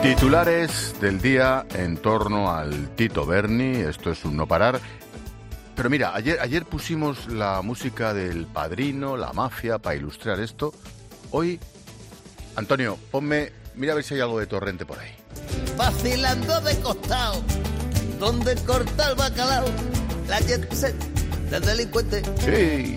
Titulares del día en torno al Tito Berni. Esto es un no parar. Pero mira, ayer pusimos la música del Padrino, La Mafia, para ilustrar esto. Hoy, Antonio, ponme, mira a ver si hay algo de Torrente por ahí. Vacilando de costado, donde corta el bacalao, la jet set del delincuente. Sí.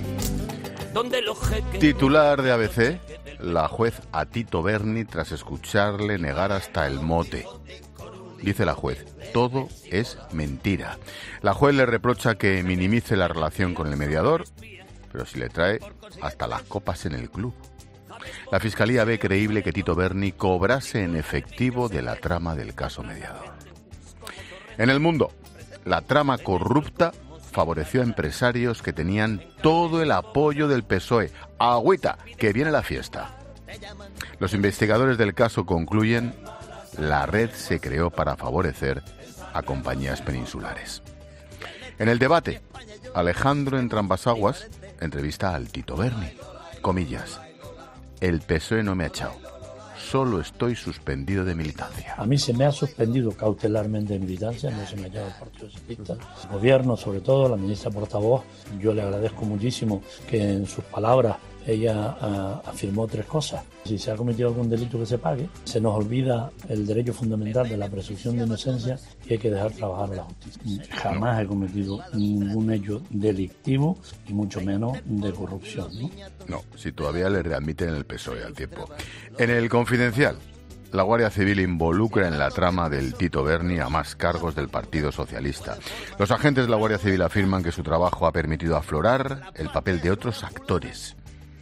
Titular de ABC, la juez a Tito Berni tras escucharle negar hasta el mote. Dice la juez, todo es mentira. La juez le reprocha que minimice la relación con el mediador, pero si le trae hasta las copas en el club. La Fiscalía ve creíble que Tito Berni cobrase en efectivo de la trama del caso mediador. En El Mundo, la trama corrupta favoreció a empresarios que tenían todo el apoyo del PSOE. Agüita, que viene la fiesta. Los investigadores del caso concluyen: la red se creó para favorecer a compañías peninsulares. En El Debate, Alejandro Entrambasaguas entrevista al Tito Berni. Comillas: el PSOE no me ha echado, solo estoy suspendido de militancia. A mí se me ha suspendido cautelarmente de militancia, no se me ha echado el Partido Socialista. El gobierno, sobre todo, la ministra portavoz, yo le agradezco muchísimo que en sus palabras ella afirmó tres cosas. Si se ha cometido algún delito, que se pague. Se nos olvida el derecho fundamental de la presunción de inocencia y hay que dejar trabajar a la justicia. Jamás he cometido ningún hecho delictivo y mucho menos de corrupción, ¿no? No, si todavía le readmiten el PSOE al tiempo. En El Confidencial, la Guardia Civil involucra en la trama del Tito Berni a más cargos del Partido Socialista. Los agentes de la Guardia Civil afirman que su trabajo ha permitido aflorar el papel de otros actores.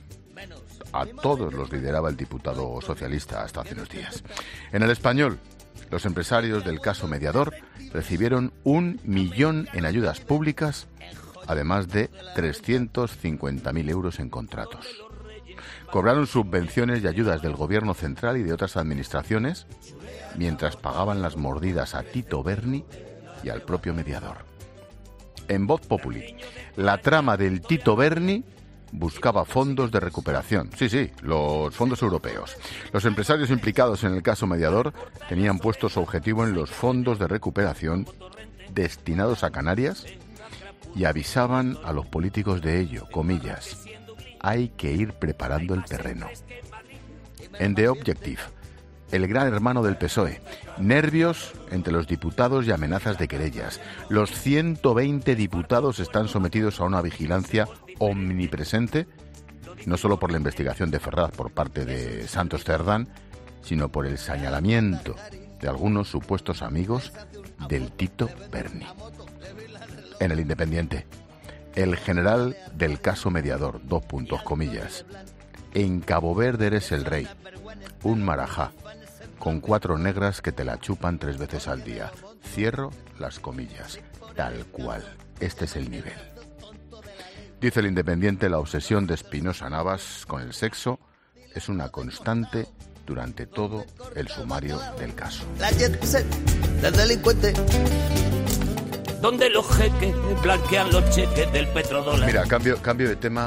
A todos los lideraba el diputado socialista hasta hace unos días. En El Español, los empresarios del caso mediador recibieron 1 millón en ayudas públicas, además de 350.000 euros en contratos. Cobraron subvenciones y ayudas del gobierno central y de otras administraciones, mientras pagaban las mordidas a Tito Berni y al propio mediador. En Voz Populi, la trama del Tito Berni buscaba fondos de recuperación. Sí, los fondos europeos. Los empresarios implicados en el caso mediador tenían puesto su objetivo en los fondos de recuperación destinados a Canarias y avisaban a los políticos de ello, comillas: hay que ir preparando el terreno. En The Objective, el gran hermano del PSOE, nervios entre los diputados y amenazas de querellas. Los 120 diputados están sometidos a una vigilancia omnipresente, no solo por la investigación de Ferraz por parte de Santos Cerdán, sino por el señalamiento de algunos supuestos amigos del Tito Berni. En El Independiente, el general del caso mediador, comillas: en Cabo Verde eres el rey, un marajá, con 4 negras que te la chupan 3 veces al día. Cierro las comillas. Tal cual. Este es el nivel. Dice El Independiente, la obsesión de Espinosa Navas con el sexo es una constante durante todo el sumario del caso. La jet set del delincuente. Donde los jeques blanquean los cheques del petrodólar. Mira, cambio de tema,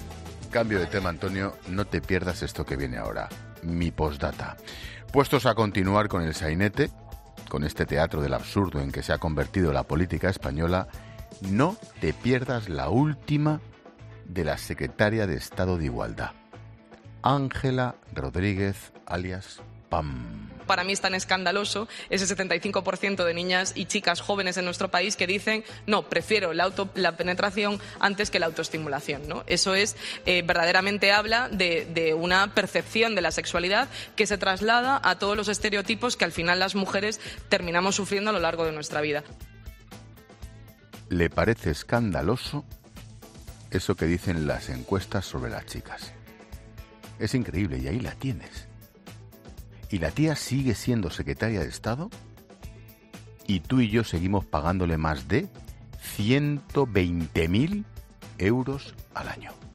Antonio, no te pierdas esto que viene ahora. Mi postdata. Puestos a continuar con el sainete, con este teatro del absurdo en que se ha convertido la política española, no te pierdas la última de la secretaria de Estado de Igualdad, Ángela Rodríguez, alias Pam. Para mí es tan escandaloso ese 75% de niñas y chicas jóvenes en nuestro país que dicen: no, prefiero la penetración antes que la autoestimulación, ¿no? Eso es verdaderamente habla de una percepción de la sexualidad que se traslada a todos los estereotipos que al final las mujeres terminamos sufriendo a lo largo de nuestra vida. ¿Le parece escandaloso eso que dicen las encuestas sobre las chicas? Es increíble, y ahí la tienes. Y la tía sigue siendo secretaria de Estado y tú y yo seguimos pagándole más de 120.000 euros al año.